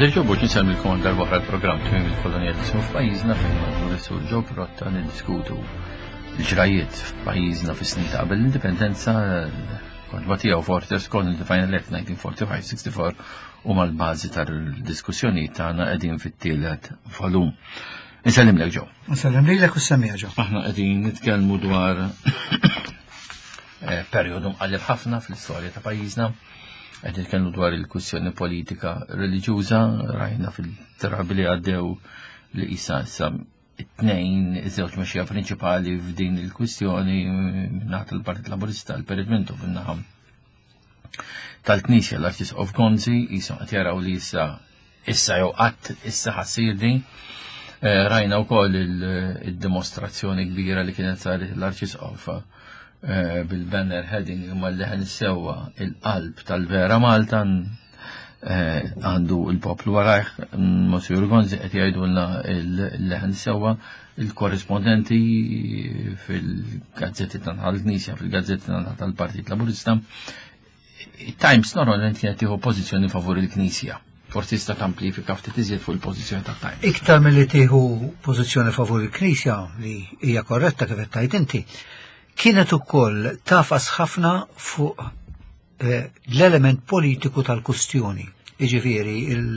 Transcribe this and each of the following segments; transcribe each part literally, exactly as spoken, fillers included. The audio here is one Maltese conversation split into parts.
Għadirġobu ġinsan il-komandar waqra l-program twim il-kolonializmu f'pajjiżna fejn mażur is-sur Joe Pirotta niddiskutu l-ġrajiet f'pajjiżna fis-snin ta' qabel l-indipendenza kont tiegħu Forters Colonel Defined Act nineteen forty-five sixty-four u mal-bażi tal-diskussjoni tagħna qegħdin fit-tielet volum. Insellimlek Joe. Insellimlek u semmija Joe. Aħna qegħdin nitkellmu dwar perjodu mqalleb ħafna fl-istorja ta' pajjiżna. Għed nitkellmu dwar il-kwistjoni politika reliġjuża, rajna fil-trabi li għaddew li issa issa it-tnejn iż-żewġ mexxija prinċipali f'din il-kwistjoni naħat il-Partit Laburista l-Peridmentu fin-naħa tal-Knisja l-Arċisqof Gonzi issa qed jaraw li issa issa jew qatt issa ħassir din. Rajna wkoll id-dimostrazzjoni kbira li kienet saret l-Arċisqof bil-banner heading imma li ħan sewwa il-qalb tal-vera Malta għandu il-poplu warajh Monsignor Gonzi qed jgħidulna li ħan sewwa il-korrispondenti fil-gazzetti tal-Knisja fil-gazzetti tal-Partit Laburista. Times normalment kienet tieħu pożizzjoni favur il-Knisja. Forsi tista' tamplifika ftit iżjed fuq il-pożizzjoni tat-Times. Iktar milli tieħu pożizzjoni favur il-Knisja li hija korretta kif qed tgħid inti. Kienet ukoll tafas ħafna fuq l-element politiku tal-kustjoni. Jiġifieri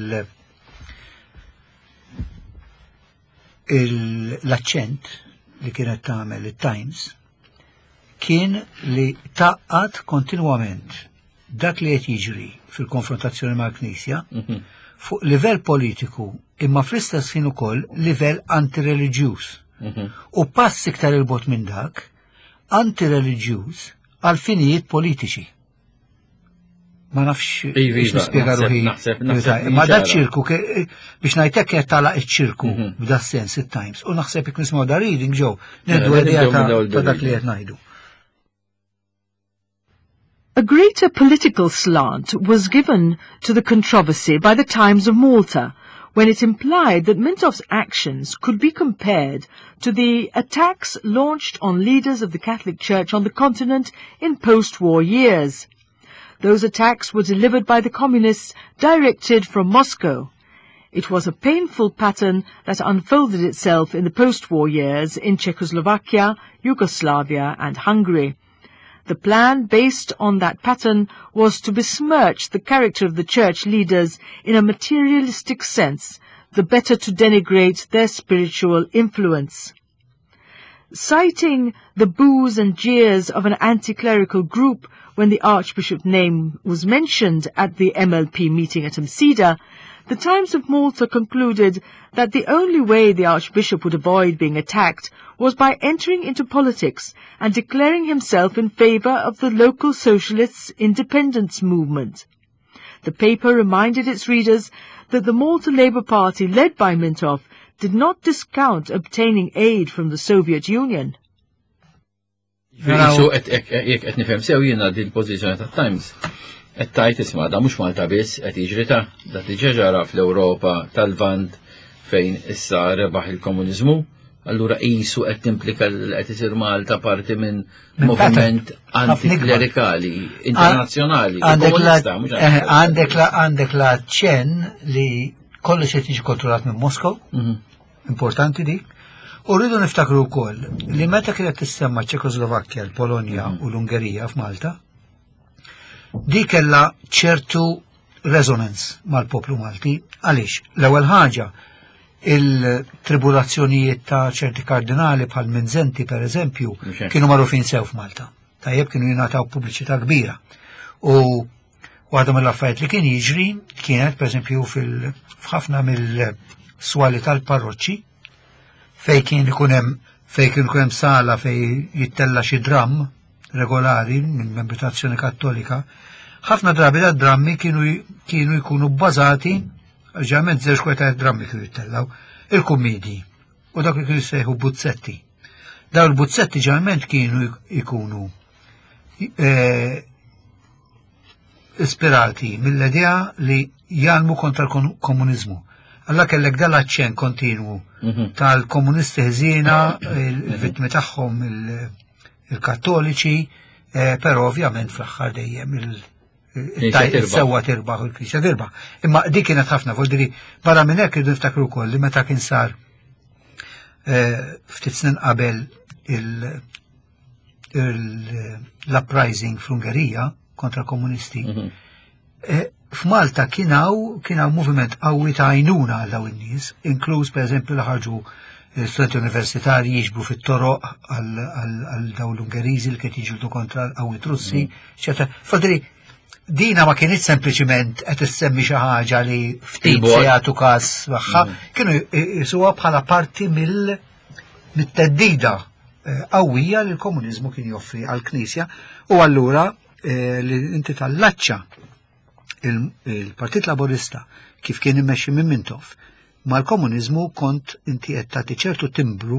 l-aċċent li kienet tagħmel it-Times kien li taqqat kontinwament dak li qed jiġri fil-konfrontazzjoni mal-Knisja fuq livell politiku imma fl-istess ħin ukoll livell antireliġjuż. U pass iktar il-bot minn dak antireliġjuż għal finijiet politiċi. Ma nafx biex nispjega ruħi. Ma da ċirku biex ngħidlek qed tagħlaq iċ-ċirku b'da sens it-Times u naħseb jekk nismgħu da reading ġew neddu idea ta' dak li qed ngħidu. A greater political slant was given to the controversy by the Times of Malta, when it implied that Mintoff's actions could be compared to the attacks launched on leaders of the Catholic Church on the continent in post-war years. Those attacks were delivered by the communists directed from Moscow. It was a painful pattern that unfolded itself in the post-war years in Czechoslovakia, Yugoslavia and Hungary. The plan based on that pattern was to besmirch the character of the church leaders in a materialistic sense, the better to denigrate their spiritual influence. Citing the boos and jeers of an anti-clerical group when the Archbishop's name was mentioned at the M L P meeting at Msida, the Times of Malta concluded that the only way the Archbishop would avoid being attacked was by entering into politics and declaring himself in favour of the local socialists' independence movement. The paper reminded its readers that the Malta Labour Party, led by Mintoff, did not discount obtaining aid from the Soviet Union. Jek qed nifhem sew jiena din il-pożizzjoni tat-Times qed tgħid isma' da mhux Malta biss qed jiġri ta' da diġà ġara fl-Ewropa tal-Lvant fejn issa rebaħ il-komuniżmu, allura qisu qed timplika qed isir Malta parti minn moviment antiklerikali internazzjonali. Għandek la ċenn li kollox qed jiġi kontrollat minn Moskow, importanti dik. U rridu niftakru wkoll li meta kienet tissemma ċ-Ċekoslovakkja, l-Polonja u l-Ungerija f'Malta, di kellha ċertu resonance mal-poplu Malti. Għaliex? L-ewwel ħaġa il-tribulazzjonijiet ta' ċerti kardinali bħal Minzenti per eżempju kienu magħrufin sew f'Malta. Tajjeb kienu jingħataw pubbliċità kbira. U waħda mill-affarijiet li kien jiġri kienet pereżempju f'ħafna mill-swali tal-parroċċi fej kien ikun hemm fej kien ikun hemm sala fej jittella xi dramm regolari minn membri tal-Azzjoni Kattolika, ħafna drabi da drammi kienu kienu jkunu bbażati ġament żewġ kwetajt drammi kienu jittellaw il-kummedji u dak li kienu jissejħu buzzetti. Daw il-buzzetti ġament kienu jkunu ispirati mill-idea li jalmu kontra l-komuniżmu. Alla kellek dal-aċċen kontinwu tal-komunisti ħżiena, il-vittmi tagħhom il-kattoliċi, però ovvjament fl-aħħar dejjem sewa tirbaħ u l-Knisja tirbaħ. Imma dik kienet ħafna voldiri barra minn hekk irdu niftakru wkoll li meta kien sar ftit snin qabel l-uprising fl-Ungerija kontra komunisti. F'Malta kienaw kienaw moviment qawwi ta' għajnuna għal dawn in-nies, inkluż pereżempju li ħarġu studenti universitarji jiġbru fit-toroq għal dawn l-Ungeriżi li kien jiġildu kontra l-qawwiet Russi, eċetera. Fadri dina ma kienx sempliċiment qed issemmi xi ħaġa li ftit se jagħtu każ magħha, kienu jisuha bħala parti mill-teddida qawwija li l-komuniżmu kien joffri għall-Knisja u allura li inti tal-laċċa il-Partit Laburista kif kien immexxi minn Mintoff mal-komuniżmu kont inti qed tagħti ċertu timbru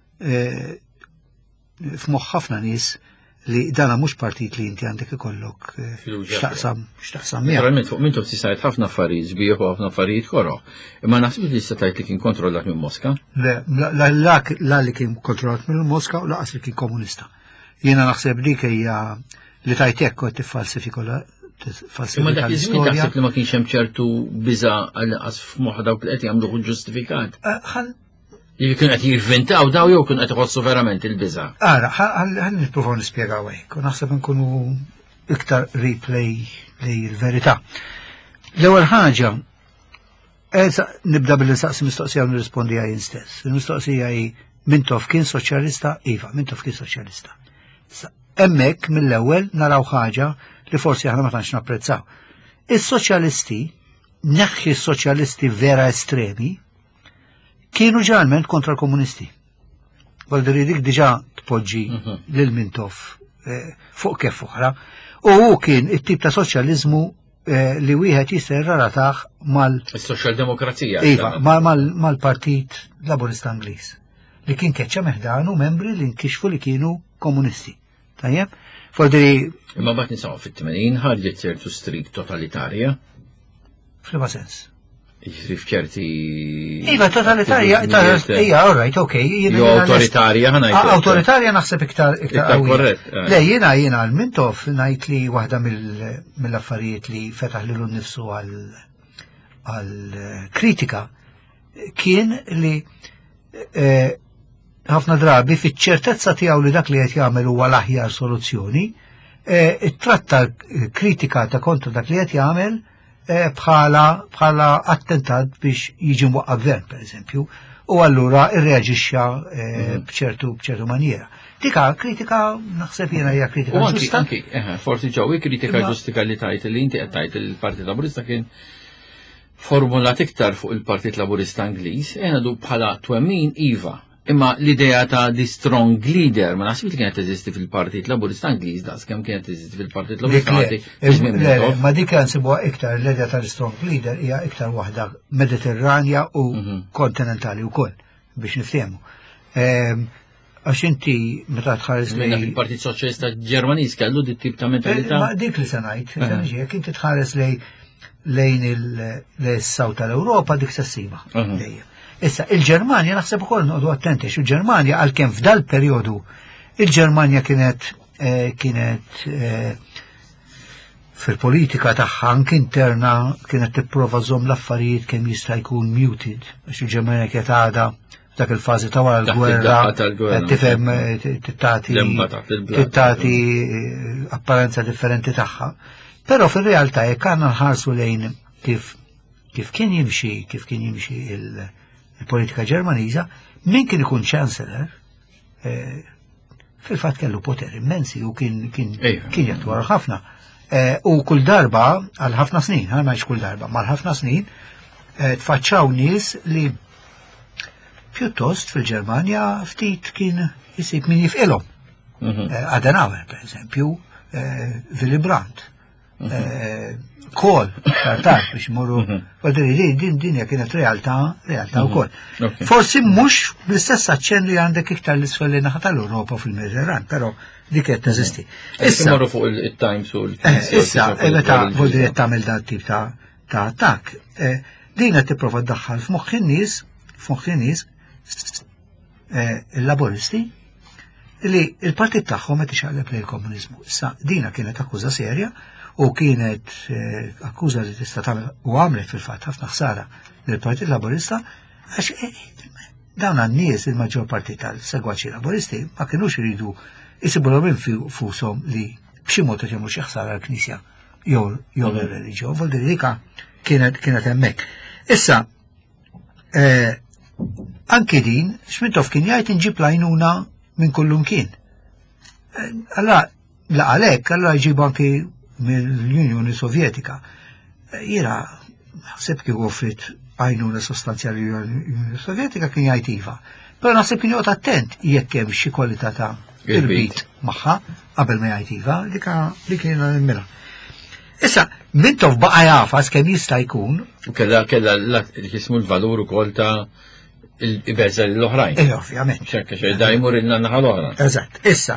f'moħħ ħafna nies li dana mhux partit li inti għandek ikollok x'taqsam x'taqsam miegħek. Naturalment fuq Mintoff tista' tgħid ħafna affarijiet sbieħ u ħafna affarijiet koroħ. Imma naħseb li tista' tgħid li kien kontrollat minn Moska? Le, la li kien kontrollat minn Moska u laqas li kien komunista. Jiena naħseb dik hija li tajt hekk qed tiffalsifika Imma dak iż-żmien taħseb li ma kienx hemm ċertu biża' għal f'moħħ dawk li qed jagħmluh ġustifikat. Jekk kienu qed jivvintaw daw jew kienu qed iħossu verament il-biża'. Ara, ħalli nippruvaw nispjegaw hekk u naħseb nkunu iktar replay li l-verità. L-ewwel ħaġa nibda billi nsaqsi mistoqsija u nirrispondi għaj stess. Il-mistoqsija hi Mintoff kien soċjalista? Iva, Mintoff kien soċjalista. Hemmhekk mill-ewwel naraw ħaġa li forsi aħna ma tantx napprezzaw. Is-soċjalisti, neħħi s-soċjalisti vera estremi, kienu ġeneralment kontra l-komunisti. Voldiri dik diġà tpoġġi lil Mintoff fuq kif oħra, u hu kien it-tip ta' soċjaliżmu li wieħed jista' jirrarataħ mal is-soċjaldemokrazija. Iva, mal-Partit Laburista Ingliż. Li kien keċċa meħdanu membri li nkixfu li kienu komunisti. Tajjeb? Voldiri imma bat nisaw fit-tmenin ħarġet ċertu strik totalitarja. F'liema sens? Jiġri f'ċerti. Iva, totalitarja, ija, all right, ok. Jo autoritarja ħana jgħid. Autoritarja naħseb iktar iktar korrett. Le, jiena jiena għal-Mintoff ngħid li waħda mill-affarijiet li fetaħ lilu nnifsu għal-kritika kien li ħafna drabi fiċ-ċertezza tiegħu li dak li qed jagħmel huwa l-aħjar soluzzjoni, tratta kritika ta' kontra dak li qed jagħmel bħala bħala attentat biex jiġi mwaqqaf gvern, pereżempju, u allura irreaġixxa b'ċertu b'ċertu maniera. Dika kritika naħseb jiena hija kritika ġusta. Anki, forsi ġew kritika ġustika li tajt li inti qed tajt il-Partit Laburista kien formulat iktar fuq il-Partit Laburista Ingliż, għandu bħala twemmin iva. Imma l-idea ta' di strong leader, ma nasib li kienet eżisti fil-Partit Laburista Ingliż, das kemm kienet eżisti fil-Partit Laburista. Ma dik nsibuha iktar l-idea ta' strong leader hija iktar waħda mediterranja u kontinentali wkoll biex niftehmu. Għax inti meta tħares lejn il-Partit Soċjalista Ġermaniż kellu dit tip ta' mentalità. Ma dik li se ngħid, jekk inti tħares lejn il-Saw tal-Ewropa dik sessiva. Issa, il-Ġermanja naħseb ukoll noqogħdu attenti, xu Ġermanja għalkemm f'dal perjodu il-Ġermanja kienet kienet fil-politika tagħha anke interna kienet tipprova żomm l-affarijiet kemm jista' jkun muted, għax il-Ġermanja kienet għadha f'dak il-fażi ta' wara l-gwerra tifhem tittati apparenza differenti tagħha. Però fir-realtà jekk għandna nħarsu lejn kif kif kien jimxi kif kien jimxi il- il-politika ġermaniża, min kien ikun chancellor, fil-fatt kellu poter immensi u kien kien kien jattwar ħafna. U kull darba għal ħafna snin, għal ma kull darba, mal ħafna snin tfaċċaw nies li pjuttost fil-Ġermanja ftit kien jisib min jifqilhom. Adenauer, per eżempju, Willy Brandt, Kohl, tartar biex morru, għadri din dinja kienet realtà, realtà u koll. Forsi mux bl-istess aċċen li għandek iktar l-isfel naħa tal-Europa fil-Mediterran, pero dik qed teżisti. Issa morru fuq il-Times u l-Times. Issa, meta voldri qed tagħmel dan tip ta' attakk, din qed tipprova ddaħħal f'moħħ in-nies, f'moħħ in-nies il-laboristi li il-partit tagħhom qed ixaqleb lejn il-komuniżmu. Issa dina kienet akkuża serja u kienet akkuża li tista' tagħmel u għamlet fil-fatt ħafna ħsara lill-Partit Laburista għax dawn għan-nies il-maġġor parti tal-segwaċi Laburisti ma kinux iridu jisibulhom infushom li b'xi mod qed jagħmlu xi ħsara l-Knisja jew jew ir-reliġjon, vol-dirika kienet kienet hemmhekk. Issa anke din Xmitoff kien jgħid inġib lajnuna minn kullum kien. Allora la għalhekk allura jġibu anke mill-Unjoni Sovjetika. Jiena naħseb kien offrit għajnuna sostanzjali l-Unjoni Sovjetika kien jgħid iva. Però naħseb kien joqgħod attent jekk hemm xi kwalità ta' irbit magħha qabel ma jgħid iva, dik kien nimmira. Issa, Mintoff baqa' jafas kemm jista' jkun. Kella kella jismu l-valur ukoll ta' il-beża l-oħrajn. Eh, ovvjament. ċekka xejn da jmur in-naħa l-oħra. Eżatt. Issa,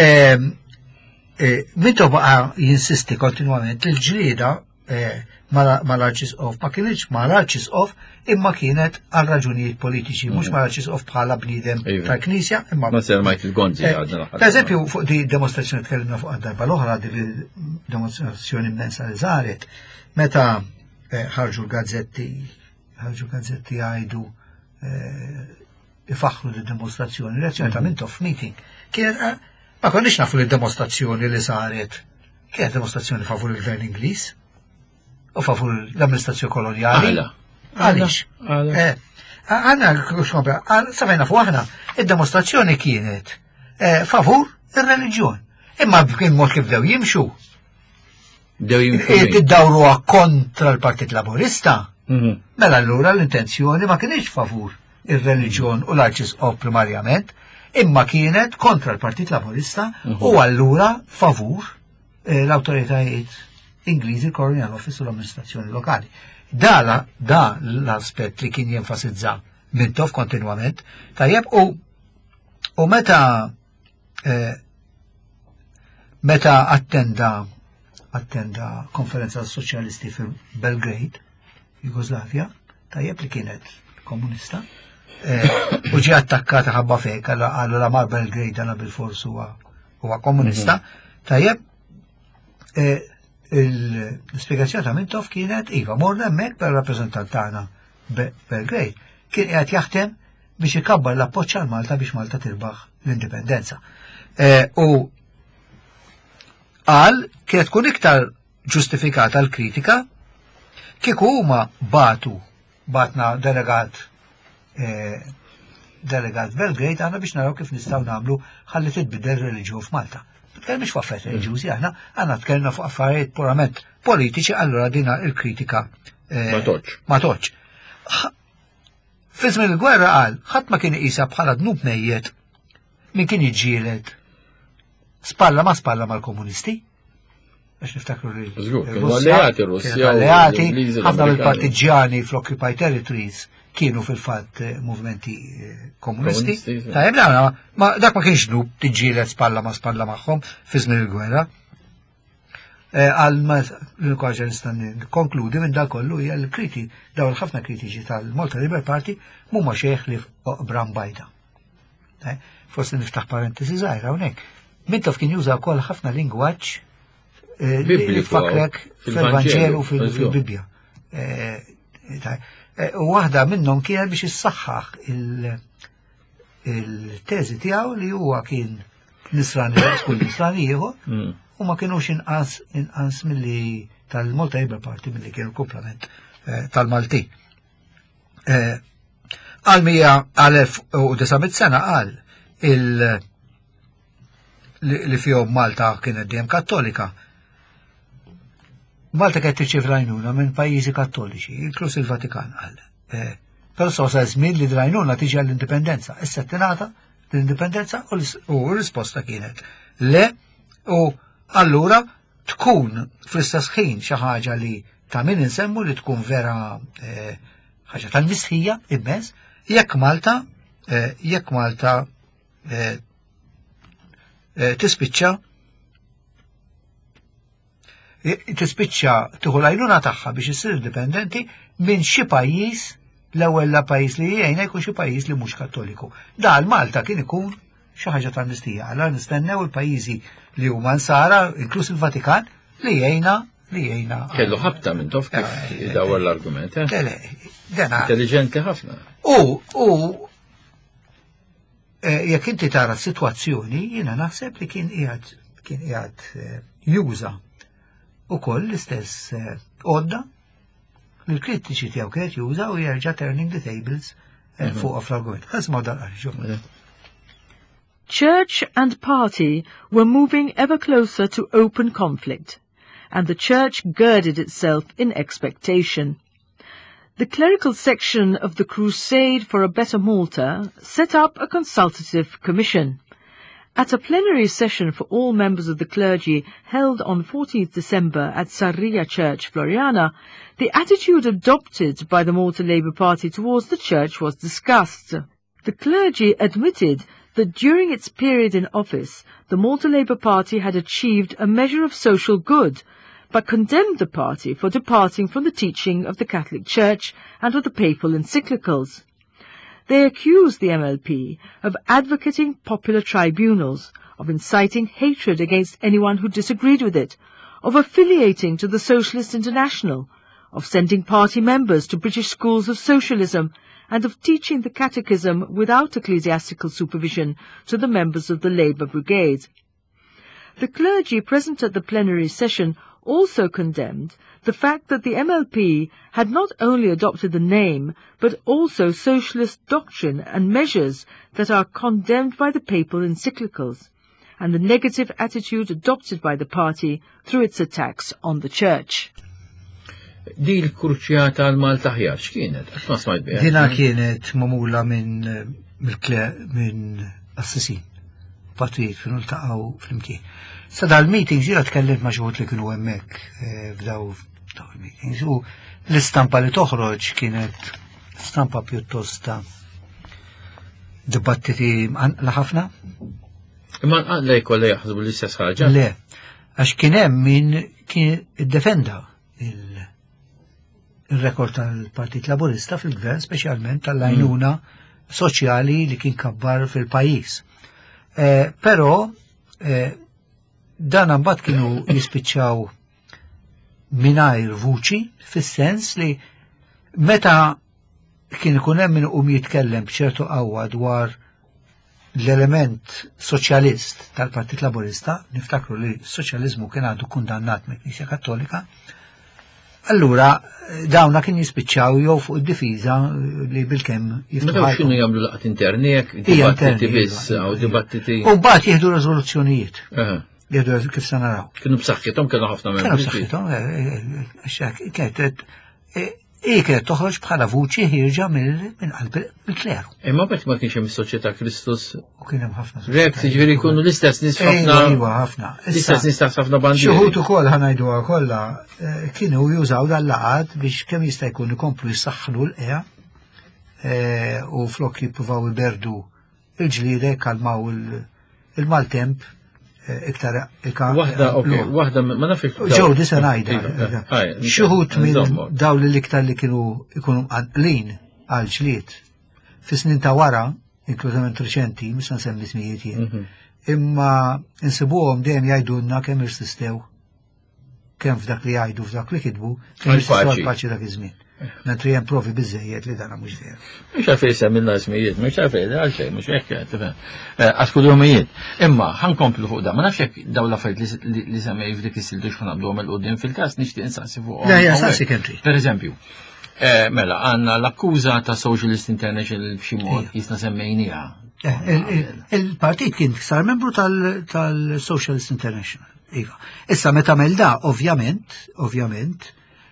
Mintoff baqa' jinsisti kontinwament il-ġlieda mal-Arċisqof ma kienx mal-Arċisqof imma kienet għal raġunijiet politiċi, mhux mal-Arċisqof bħala bniedem tal-Knisja, imma ma ser majt il-Gonzi għadna. Pereżempju fuq di demonstrazzjoni tkellimna fuq għad-darba l-oħra, di demonstrazzjoni immensa li żaret, meta ħarġu l-gazzetti, ħarġu l-gazzetti għajdu ifaħru d-demonstrazzjoni, reazzjoni ta' Mintoff meeting. Kienet, ma konniex nafu l-demonstrazzjoni li saret, kienet demonstrazzjoni favur il-Gvern Ingliż u favur l-amministrazzjoni koloniali. Għalix. Għanna, safajna fuq aħna, id-demonstrazzjoni kienet favur il-reliġjon. Imma kien mod kif dew jimxu. Dew jimxu. Id-dawruha kontra l-Partit Laburista. Mela allura l-intenzjoni ma kienx favur il-reliġjon u l-Arċisqof primarjament, imma kienet kontra l-Partit Laburista u allura favur l-autoritajiet Ingliżi, Colonial Office u l-amministrazzjoni lokali. Da da l-aspett li kien jenfasizza Mintoff kontinwament, tajjeb u u meta meta attenda attenda konferenza soċjalisti fi Belgrade, Jugoslavja, tajjeb li kienet komunista, u ġie attakkata ħabba fek, għallu la mar Belgrade għana bil-fors huwa komunista, tajjeb l-spiegazzjoni ta' Mintoff kienet iva morna hemmhekk per rappreżentant tagħna Belgrade kien qed jaħdem biex ikabbar l-appoġġ għal Malta biex Malta tirbaħ l-indipendenza. U qal kienet tkun iktar ġustifikata l-kritika kieku huma batu batna delegat delegat Belgrade għandna biex naraw kif nistgħu nagħmlu ħalli titbidel reliġjon f'Malta. Tkellmix fuq affarijiet reliġjużi aħna, għandna tkellna fuq affarijiet purament politiċi, allura dina il-kritika ma toċ. Fi żmien il-gwerra qal, ħadd ma kien iqisha bħala dnub mejjed min kien jiġġieled spalla ma spalla mal-komunisti. Biex niftakru li alleati Russja alleati ħafna mill-partiġjani fl-occupied territories kienu fil-fatt movimenti komunisti. Tajjeb ma dak ma kienx dnub tiġġieled spalla ma spalla magħhom fi żmien il-gwerra. Għal ma l-kwaġa nista' nikkonkludi minn dak kollu hija l-kriti dawn ħafna kritiċi tal-Malta Labour Party mhuma xejn li Bram Bajda. Forsi niftaħ parentesi żgħira hawnhekk. Mintoff kien juża wkoll ħafna lingwaġġ li fakrek fil-Vanġelu fil-Bibja. U waħda minnhom kienet biex issaħħaħ il-teżi tiegħu li huwa kien nisrani kull nisrani ieħor u ma kienux inqas inqas milli tal-Malta Labour Party milli kienu komplement tal-Malti. Għal mija għal elf u disabit sena qal li fihom Malta kienet dejjem Kattolika. Malta kienet tirċiev rajnuna minn pajjiżi kattoliċi, inkluż il-Vatikan qal. Però sa żmien li drajnuna tiġi għall-indipendenza. Issa tingħata l-indipendenza u l-risposta kienet le u allura tkun fl-istess ħin xi ħaġa li ta' min insemmu li tkun vera ħaġa tal-mistħija immens jekk Malta jekk Malta tispiċċa tispiċċa tieħu l-għajnuna tagħha biex issir indipendenti minn xi pajjiż l-ewwel pajjiż li jgħinha jkun xi pajjiż li mhux Kattoliku. Da Malta kien ikun xi ħaġa tal-mistija. Allura nistennew il-pajjiżi li huma nsara, inkluż il-Vatikan, li jgħina, li jgħina. Kellu ħabta minn tof kif dawar l-argument, eh? Le, le, dana. Intelligenti ħafna. U, u, jekk inti tara situazzjoni, jiena naħseb li kien qiegħed kien qiegħed juża ukoll l-istess għodda li l-kritiċi tiegħu kienet juża u jerġa' turning the tables fuq fl-argument. Ħasma dal-qarġu. Church and party were moving ever closer to open conflict, and the church girded itself in expectation. The clerical section of the Crusade for a Better Malta set up a consultative commission. At a plenary session for all members of the clergy held on fourteenth December at Sarria Church, Floriana, the attitude adopted by the Malta Labour Party towards the church was discussed. The clergy admitted that during its period in office, the Malta Labour Party had achieved a measure of social good, but condemned the party for departing from the teaching of the Catholic Church and of the papal encyclicals. They accused the M L P of advocating popular tribunals, of inciting hatred against anyone who disagreed with it, of affiliating to the Socialist International, of sending party members to British schools of socialism, and of teaching the catechism without ecclesiastical supervision to the members of the Labour Brigade. The clergy present at the plenary session also condemned the fact that the M L P had not only adopted the name, but also socialist doctrine and measures that are condemned by the papal encyclicals, and the negative attitude adopted by the party through its attacks on the church. Di l-kruċjata għal-Malta ħjar, x'kienet? Għax ma smajt biha. Dina kienet mamula minn minn Assisi. Patrijiet kienu ltaqgħu flimkien. Sa dal-meetings jiena tkellimt ma' xogħol li kienu hemmhekk f'daw daw il-meetings u l-istampa li toħroġ kienet stampa pjuttost ta' dibattiti la ħafna. Imma lej kollha jaħsbu l-istess ħaġa? Le, għax kien hemm min kien iddefenda il-rekord tal-Partit Laburista fil-Gvern, speċjalment tal-għajnuna soċjali li kien kabbar fil-pajjiż. Però dan mbagħad kienu jispiċċaw mingħajr vuċi fis-sens li meta kien ikun hemm min qum jitkellem b'ċertu qawwa dwar l-element soċjalist tal-Partit Laburista, niftakru li s-soċjaliżmu kien għadu kundannat mill-Knisja Kattolika, allura dawna kien jispiċċaw jew fuq id-difiża li bil-kemm jiftaħ. Meta x'inhu jagħmlu laqgħat interni hekk dibattiti biss u dibattiti. U mbagħad jieħdu riżoluzzjonijiet. Jieħdu kif se naraw. Kienu b'saħħithom kienu ħafna membri. Kienu b'saħħithom, kienet I kienet toħroġ bħala vuċi ħirġa minn qalb il-kleru. Imma bet ma kienx hemm is-soċjetà Kristus. U kien hemm ħafna. Rek tiġifieri jkunu l-istess nies ħafna. Iva ħafna. L-istess nies taħt ħafna bandi. Xi wħud ukoll ħanajduha kollha kienu jużaw dal-laqgħat biex kemm jista' jkun ikomplu jissaħħlu l-qeja u flok jippruvaw iberdu il-ġliede kalmaw il-maltemp iktar ikka. Waħda, okej, waħda ma nafx. Ġew disa ngħidha. Xi wħud minn dawn li iktar li kienu ikunu mqanqlin għal ġlied fi snin ta' wara, inklużament reċenti, mhux nsemmi smijiet jien. Imma insibuhom dejjem jgħidulna kemm irsistew kemm f'dak li jgħidu f'dak li kitbu kemm irsistew għall-paċi dak iż-żmien. Mentri hemm provi biżejjed li dana mhux veru. Mhux għalfejn semmilna smijiet, mhux għalfejn għalfejn mhux hekk tifhem. Għax kull jomijiet. Imma ħankomplu fuq da, ma nafx hekk dawn l-affarijiet li semmej f'dik is-sildu x'ħanabduhom il-qudiem fil-każ nixtieq insaqsi fuqhom. Le, jastaqsi kemm trid. Pereżempju, mela għandna l-akkuża ta' Socialist International b'xi mod jisna semmejniha. Il-partit kien sar membru tal-Socialist International. Iva. Issa meta melda, ovvjament, ovvjament,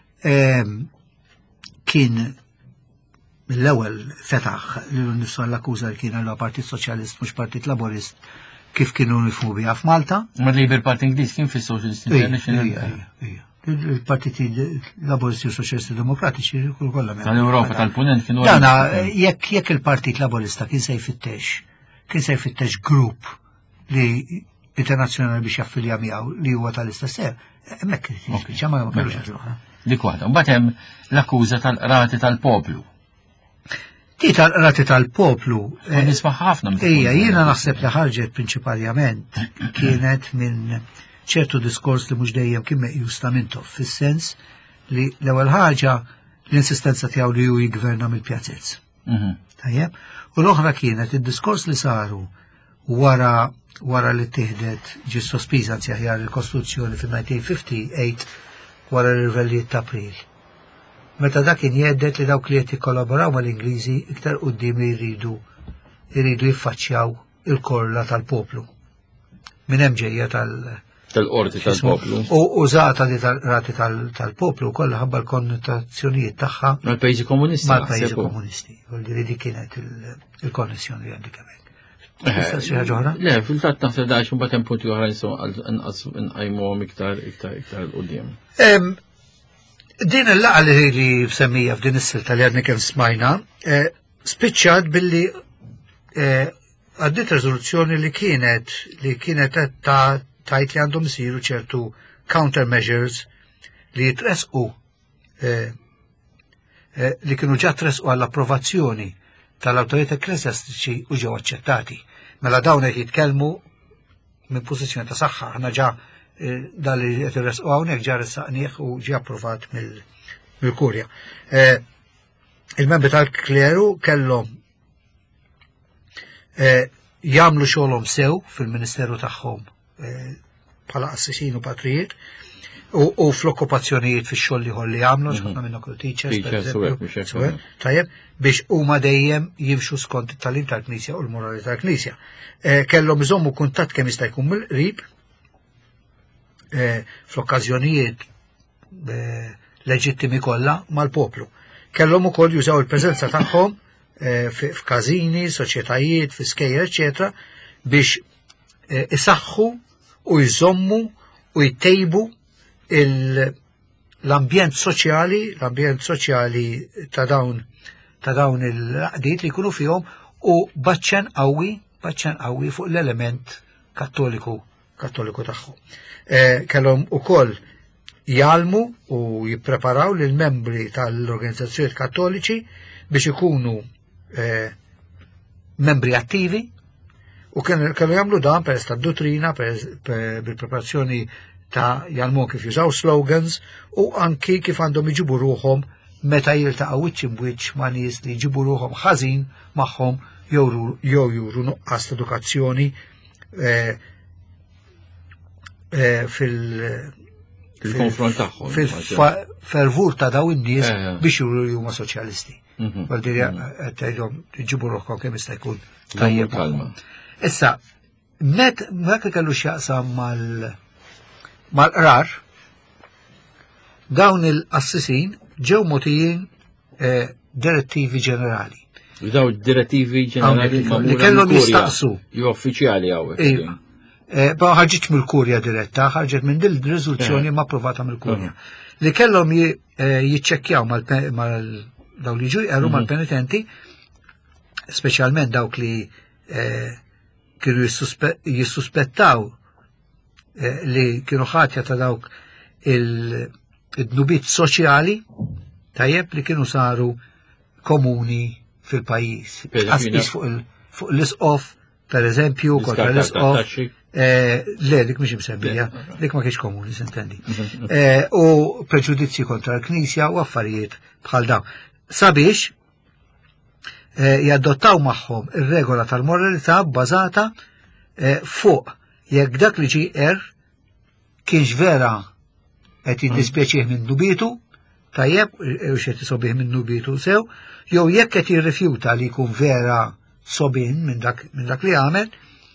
kien l-ewwel fetaħ l-niswa l-akkuża li kien għal Partit Soċjalist mhux Partit Laburist kif kienu nifhmu biha f'Malta. Ma l-Labour Party Ingliż kien fis-Socialist International. Il-partiti Laburisti u Soċjalisti Demokratiċi kollha. Tal-Ewropa tal-Punent kienu. Dana jekk jekk il-Partit Laburista kien se jfittex, kien se jfittex grupp li internazzjonali biex jaffilja miegħu li huwa tal-istess sew, hemmhekk jispiċċa ma kellux. Dik waħda. Mbagħad hemm l-akkuża tal-qrati tal-poplu. Ti tal-qrati tal-poplu. Nisma' ħafna. Ejja, jiena naħseb li ħarġet prinċipalment kienet minn ċertu diskors li mhux dejjem kien meqjus ta' mintof, fis-sens li l-ewwel ħaġa l-insistenza tiegħu li hu jigverna mill-pjazzezz. Tajjeb? U l-oħra kienet id-diskors li saru wara wara li tieħdet ġi sospiża anzi aħjar il-Kostituzzjoni fil-nineteen fifty-eight wara l-Rivellijiet ta' April. Meta dak kien jgħeddet li dawk li qed jikkollaboraw mal-Ingliżi iktar quddiem li jridu jridu jiffaċċjaw il-korla tal-poplu. Min hemm ġejja tal- tal-qorti tal-poplu. U użata li tal-rati tal-poplu kollha ħabba l-konnotazzjonijiet tagħha mal-pajjiżi komunisti. Mal-pajjiżi komunisti. Vuol dik kienet il-konnessjoni li għandek hemmhekk. Le, fil-fatt naħseb daħx mbagħad hemm punti oħra nistgħu nqajmuhom iktar iktar iktar l-qudiem. Din il-laqgħa li semmija f'din is-silta li għadni kemm smajna, spiċċat billi għaddit riżoluzzjoni li kienet li kienet ta' tajt li għandhom isiru ċertu countermeasures li jitresqu li kienu ġa tresqu għall-approvazzjoni tal-awtoritajiet ekklesjastiċi u ġew aċċettati. Mela dawn qed jitkellmu minn pożizzjoni ta' saħħa, aħna ġa dan li qed irresqu hawnhekk ġa ressaqnieh u ġie approvat mill-Kurja. Il-membri tal-kleru kellhom jagħmlu xogħolhom sew fil-Ministeru tagħhom bħala assisin u patrijiet u fl-okkupazzjonijiet fix-xogħol ieħor li jagħmlu x'ħafna minnhom kienu teachers pereżempju, tajjeb biex huma dejjem jimxu skont it-tagħlim tal-Knisja u l-moralità tal-Knisja. Kellhom iżommu kuntatt kemm jista' jkun mill-qrib fl-okkażjonijiet leġittimi kollha mal-poplu. Kellhom ukoll jużaw il-preżenza tagħhom f'każini, soċjetajiet, f'iskejjer, eċetera, biex isaħħu u jżommu u jtejbu l-ambjent soċjali, l-ambjent soċjali ta' dawn ta' dawn il-qdiet li jkunu fihom u baċċen qawwi, baċċen qawwi fuq l-element kattoliku kattoliku tagħhom. Kellhom ukoll jgħalmu u jippreparaw lil membri tal-organizzazzjonijiet kattoliċi biex ikunu membri attivi u kienu jagħmlu dan peress tad-dottrina bil-preparazzjoni ta' jgħalmu kif jużaw slogans u anki kif għandhom iġibu ruhom meta jiltaqgħu wiċċ imwiċċ ma' nies li jġibu ruhom ħażin magħhom jew juru nuqqas ta' edukazzjoni fil-konfront tagħhom. Fil-fervur ta' daw in-nies biex juru huma soċjalisti. Għaldirja għedhom ġibu ruħkom kemm jista' jkun tajjeb kalma. Issa, met dak li kellu x'jaqsam mal-qrar, dawn il-assisin ġew mogħtijin direttivi ġenerali. Daw direttivi ġenerali li kellhom jistaqsu. Ju uffiċjali hawnhekk. Ba ħarġitx mill-Kurja diretta, ħarġet minn din riżoluzzjoni ma approvata mill-Kurja. Li kellhom jiċċekkjaw mal daw li ġu jqarru mal-penitenti, speċjalment dawk li kienu jissuspettaw li kienu ħatja ta' dawk il-dnubit soċjali tajjeb li kienu saru komuni fil-pajis. Għasqis fuq l-isqof, per eżempju, kontra l-isqof. Le, dik miex msemmija, dik ma kienx komuni, sintendi. U preġudizzi kontra l-Knisja u affarijiet bħal dawn. Sabiex jaddottaw magħhom ir-regola tal-moralità bbażata fuq jekk dak li ġie er kienx vera qed jiddispjaċih minn nubitu, tajjeb, u xed isobih minn nubitu sew, jew jekk qed jirrifjuta li jkun vera sobin minn dak li għamel,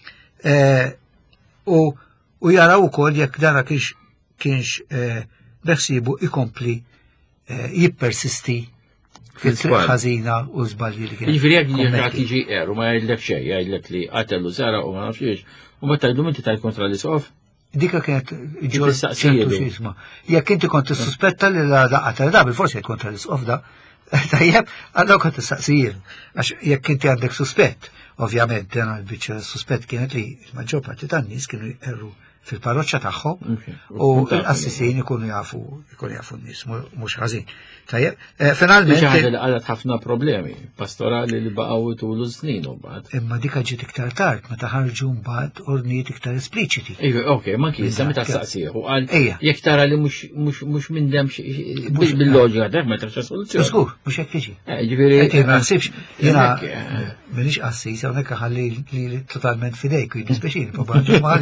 u jaraw ukoll jekk dara kienx kienx beħsibu ikompli jippersisti fil-triq ħażina u żbalji li kien. Jiġifieri jekk jekk jiġi er u ma jgħidlek xejn, jgħidlek li qatel u sara u ma nafx xiex, u ma tgħidlu inti tajt kontra l-isqof. Dika kienet ġol xisma. Jekk inti kont tissuspetta li la daqqa da bil-forsi kontra l-isqof da, tajjeb, għadda kont tistaqsijien. Għax jekk inti għandek suspett, ovvjament, dan għal-bicċa suspett kienet li l-maġġor parti tan-nies kienu erru fil-parroċċa tagħhom u l-qassisin ikunu jafu ikunu jafu n-nies mhux ħażin. Tajjeb, finalment ħaġa li qalet ħafna problemi pastorali li baqgħu itulu snin u mbagħad. Imma dik ġiet iktar tard meta ħarġu mbagħad ordnijiet iktar espliċiti. Ejja, okej, ma kien sa meta saqsih u qal jekk tara li mhux mhux mhux minn dem biex bil-loġika tek ma trax soluzzjoni. Żgur, mhux hekk tiġi. Ġifieri ma nsibx jiena m'iniex qassis hawnhekk ħalli li totalment fidejk u jidispeċini probabli ma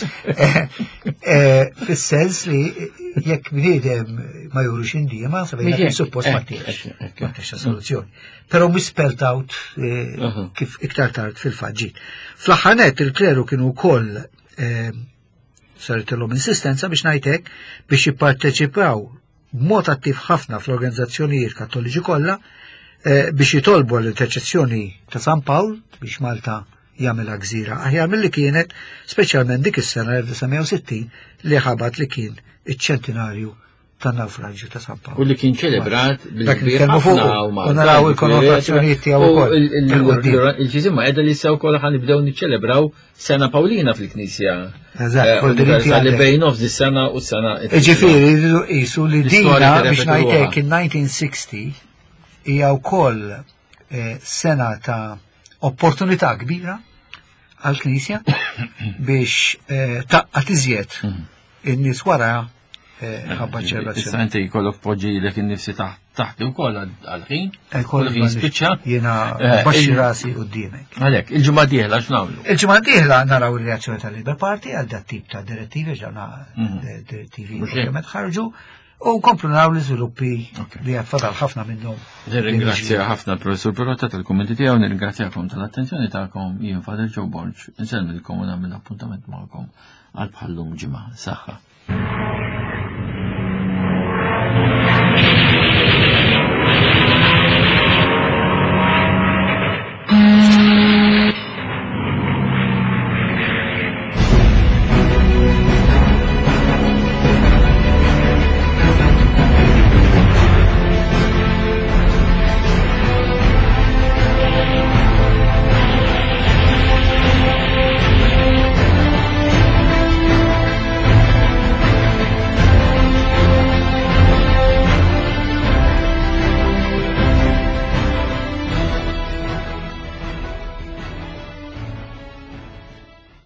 fis-sens li jekk bniedem ma jurux indija ma sabejna suppost ma tiex ma tiex soluzzjoni. Però mi spelt out kif iktar tard fil-faġġit. Fl-aħħar nett il-kleru kienu wkoll saret-ilhom insistenza biex ngħidlek biex jipparteċipaw b'mod attiv ħafna fl-organizzazzjonijiet kattoliċi kollha biex jitolbu l-interċezzjoni ta' San Pawl biex Malta jagħmilha gżira aħjar milli kienet, speċjalment dik is-sena l-1960 li ħabat li kien iċ-ċentinarju tan-nawfraġġju ta' San Pawl. U li kien ċelebrat bil-kbir ħafna u naraw il-konnotazzjonijiet tiegħu wkoll. Il-ġiżimma qiegħda li issa wkoll ħanibdew niċċelebraw sena Pawlina fil-Knisja. Eżatt, li bejn nofs is-sena u s-sena. Ġifieri jridu qisu li dina biex ngħidlek in-nineteen sixty hija wkoll sena ta' opportunità kbira għal-Knisja biex taqqat iżjed in-nies wara ħabba ċelebrazzjoni. Issa inti jkollok poġġi lek in-nifsi taħt ukoll għal-ħin. Ħin spiċċa. Jiena baxxi rasi quddiemek. Għalhekk, il-ġimgħa d-dieħla x'nagħmlu? Il-ġimgħa d-dieħla naraw ir-reazzjoni tal-Labour Party għal dat tip ta' direttivi ġewna direttivi ovvjament ħarġu. U komplu naraw l-iżviluppi li għatfadal ħafna minnhom. Nirringrazzja ħafna l-Professur Pirotta tal-kummenti tiegħu, nirringrazzjakom tal-attenzjoni tagħkom jien Fader Joe Borġ, insellmilkom u nagħmel appuntament magħkom għal bħallum ġimgħa. Saħħa.